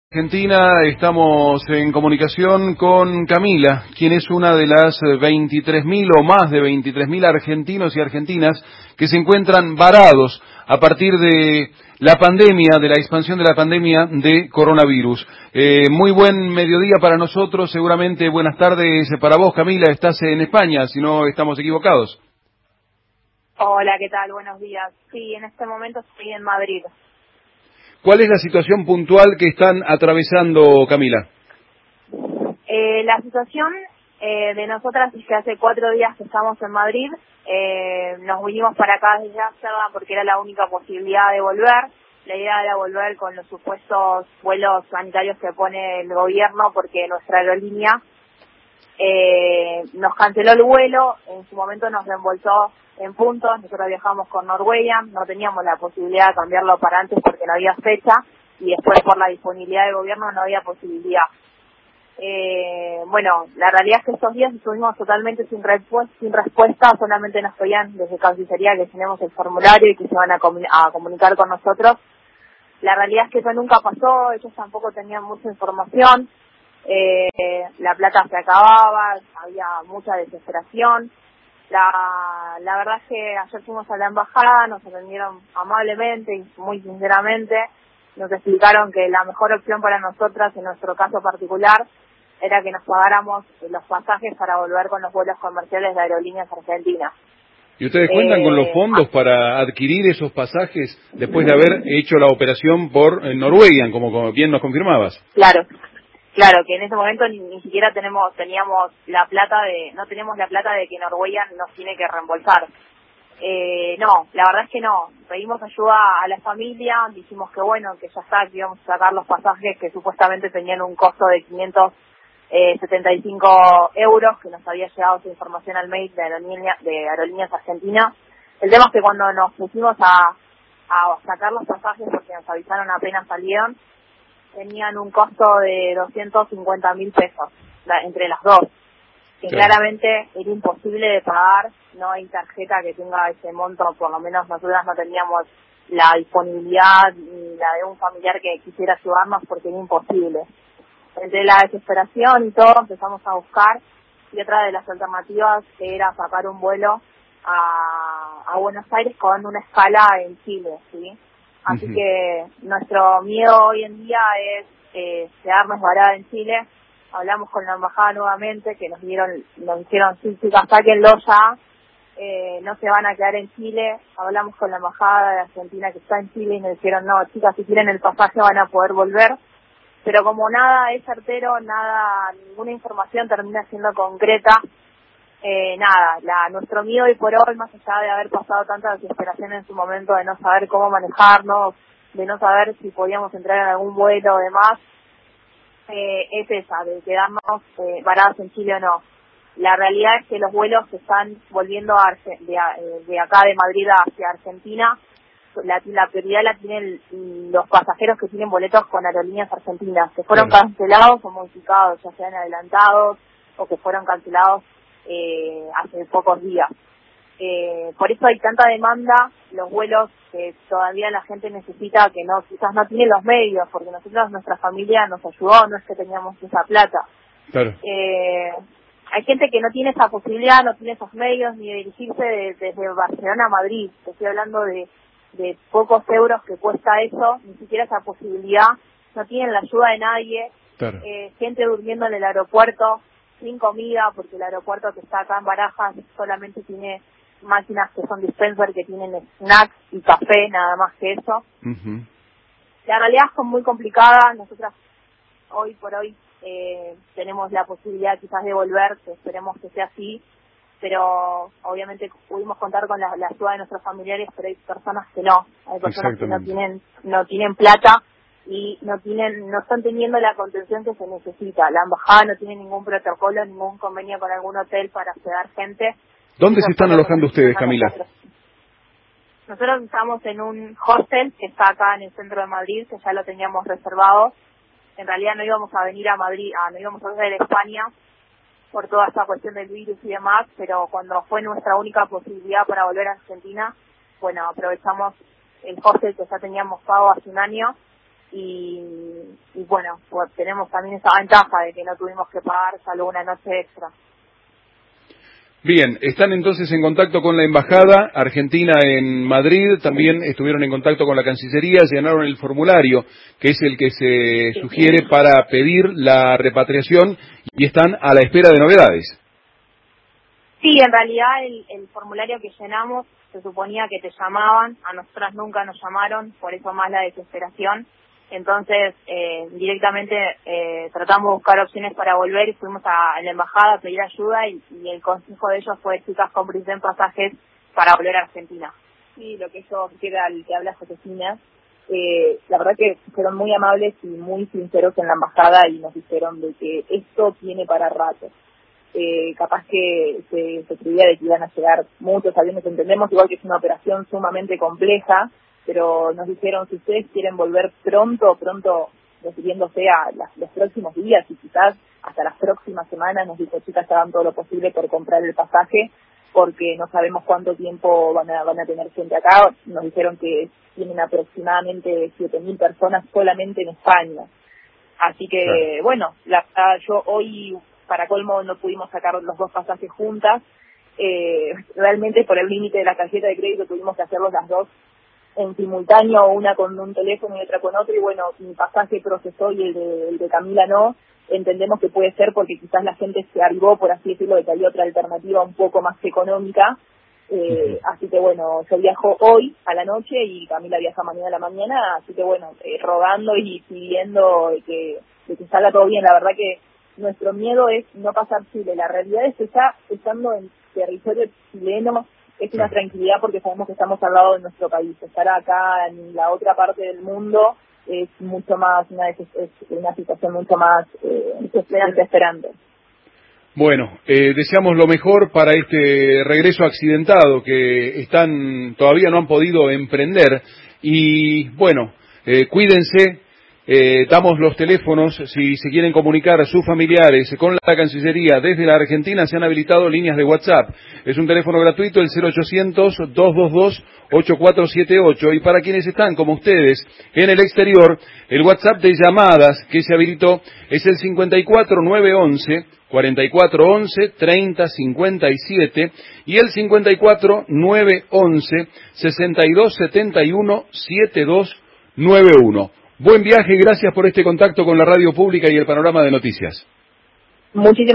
Argentina, estamos en comunicación con Camila, quien es una de las 23.000 o más de 23.000 argentinos y argentinas que se encuentran varados a partir de la pandemia, de la expansión de la pandemia de coronavirus. Muy buen mediodía para nosotros, seguramente buenas tardes para vos, Camila, estás en España, si no estamos equivocados. Hola, ¿qué tal? Buenos días. Sí, en este momento estoy en Madrid. ¿Cuál es la situación puntual que están atravesando, Camila? La situación de nosotras es que hace 4 días que estamos en Madrid. Nos vinimos para acá desde Ámsterdam porque era la única posibilidad de volver. La idea era volver con los supuestos vuelos sanitarios que pone el gobierno porque nuestra aerolínea nos canceló el vuelo, en su momento nos reembolsó en puntos. Nosotros viajamos con Norwegian, no teníamos la posibilidad de cambiarlo para antes porque no había fecha, y después por la disponibilidad del gobierno no había posibilidad. Bueno, la realidad es que estos días estuvimos totalmente sin respuesta, solamente nos pedían desde Cancillería que llenemos el formulario y que se van a comunicar con nosotros. La realidad es que eso nunca pasó, ellos tampoco tenían mucha información. La plata se acababa, había mucha desesperación. La verdad es que ayer fuimos a la embajada, nos atendieron amablemente y muy sinceramente. Nos explicaron que la mejor opción para nosotras, en nuestro caso particular, era que nos pagáramos los pasajes para volver con los vuelos comerciales de Aerolíneas Argentinas. ¿Y ustedes cuentan con los fondos para adquirir esos pasajes después de haber hecho la operación por Norwegian, como bien nos confirmabas? Claro, que en ese momento ni siquiera teníamos la plata no tenemos la plata de que Norwegian nos tiene que reembolsar. No, la verdad es que no. Pedimos ayuda a la familia, dijimos que bueno, que ya está, que íbamos a sacar los pasajes que supuestamente tenían un costo de 575 euros, que nos había llegado esa información al mail de Aerolíneas Argentinas. El tema es que cuando nos pusimos a sacar los pasajes, porque nos avisaron apenas salieron, tenían un costo de 250.000 pesos entre las dos, que claramente era imposible de pagar. No hay tarjeta que tenga ese monto, por lo menos nosotras no teníamos la disponibilidad ni la de un familiar que quisiera ayudarnos porque era imposible. Entre la desesperación y todo empezamos a buscar, y otra de las alternativas era sacar un vuelo a Buenos Aires con una escala en Chile, ¿sí? Así que nuestro miedo hoy en día es quedarnos varadas en Chile. Hablamos con la embajada nuevamente, que nos dijeron, sí, chicas, sáquenlo ya, no se van a quedar en Chile. Hablamos con la embajada de Argentina que está en Chile y nos dijeron, no, chicas, si quieren el pasaje van a poder volver. Pero como nada es certero, ninguna información termina siendo concreta, nuestro miedo hoy por hoy, más allá de haber pasado tanta desesperación en su momento de no saber cómo manejarnos, de no saber si podíamos entrar en algún vuelo o demás, es esa, de quedarnos varadas en Chile o no. La realidad es que los vuelos que están volviendo de acá de Madrid hacia Argentina, la prioridad la tienen los pasajeros que tienen boletos con Aerolíneas Argentinas, que fueron cancelados o modificados, ya sean adelantados o que fueron cancelados hace pocos días. Por eso hay tanta demanda, los vuelos que todavía la gente necesita, que quizás no tiene los medios, porque nuestra familia nos ayudó, no es que teníamos esa plata. Claro. Hay gente que no tiene esa posibilidad, no tiene esos medios ni de dirigirse desde Barcelona a Madrid. Te estoy hablando de pocos euros que cuesta eso, ni siquiera esa posibilidad, no tienen la ayuda de nadie. Claro. Gente durmiendo en el aeropuerto sin comida, porque el aeropuerto que está acá en Barajas solamente tiene máquinas que son dispenser, que tienen snacks y café, nada más que eso. La realidad es muy complicada. Nosotras hoy por hoy tenemos la posibilidad quizás de volver, que esperemos que sea así, pero obviamente pudimos contar con la ayuda de nuestros familiares, pero hay personas que no. Hay personas que no tienen plata y no están teniendo la contención que se necesita. La embajada no tiene ningún protocolo, ningún convenio con algún hotel para hospedar gente. ¿Dónde se están alojando ustedes, Camila? Nosotros estamos en un hostel que está acá en el centro de Madrid, que ya lo teníamos reservado. En realidad no íbamos a venir a Madrid, no íbamos a venir a España por toda esta cuestión del virus y demás, pero cuando fue nuestra única posibilidad para volver a Argentina, bueno, aprovechamos el hostel que ya teníamos pago hace un año. y bueno, pues tenemos también esa ventaja de que no tuvimos que pagar salvo una noche extra. Bien, están entonces en contacto con la Embajada Argentina en Madrid, también estuvieron en contacto con la Cancillería, llenaron el formulario, que es el que se sugiere para pedir la repatriación, y están a la espera de novedades. Sí, en realidad el formulario que llenamos se suponía que te llamaban, a nosotras nunca nos llamaron, por eso más la desesperación. Entonces, directamente tratamos de buscar opciones para volver y fuimos a la embajada a pedir ayuda y el consejo de ellos fue: chicas, cómprense pasajes para volver a Argentina. Sí, lo que eso queda al que habla Josefina, la verdad que fueron muy amables y muy sinceros en la embajada y nos dijeron de que esto tiene para rato. Capaz que se creía de que iban a llegar muchos aviones, entendemos igual que es una operación sumamente compleja, pero nos dijeron: si ustedes quieren volver pronto, refiriéndose a los próximos días y quizás hasta las próximas semanas, nos dijo: chicas, hagan todo lo posible por comprar el pasaje, porque no sabemos cuánto tiempo van a tener gente acá. Nos dijeron que tienen aproximadamente 7.000 personas solamente en España. Así que, bueno, yo hoy, para colmo, no pudimos sacar los dos pasajes juntas. Realmente por el límite de la tarjeta de crédito tuvimos que hacerlos las dos en simultáneo, una con un teléfono y otra con otro, y bueno, mi pasaje procesó y el de Camila no. Entendemos que puede ser porque quizás la gente se avivó, por así decirlo, de que había otra alternativa un poco más económica. Así que bueno, yo viajo hoy a la noche y Camila viaja mañana a la mañana, así que bueno, rogando y pidiendo de que salga todo bien. La verdad que nuestro miedo es no pasar Chile. La realidad es que ya estando en territorio chileno es una tranquilidad porque sabemos que estamos al lado de nuestro país. Estar acá en la otra parte del mundo es mucho más, es una situación mucho más desesperante. Bueno, deseamos lo mejor para este regreso accidentado que todavía no han podido emprender, y bueno, cuídense. Damos los teléfonos, si se quieren comunicar a sus familiares con la Cancillería desde la Argentina, se han habilitado líneas de WhatsApp. Es un teléfono gratuito, el 0800-222-8478, y para quienes están, como ustedes, en el exterior, el WhatsApp de llamadas que se habilitó es el 54911-4411-3057 y el 54911-6271-7291. Buen viaje y gracias por este contacto con la radio pública y el panorama de noticias. Muchísimas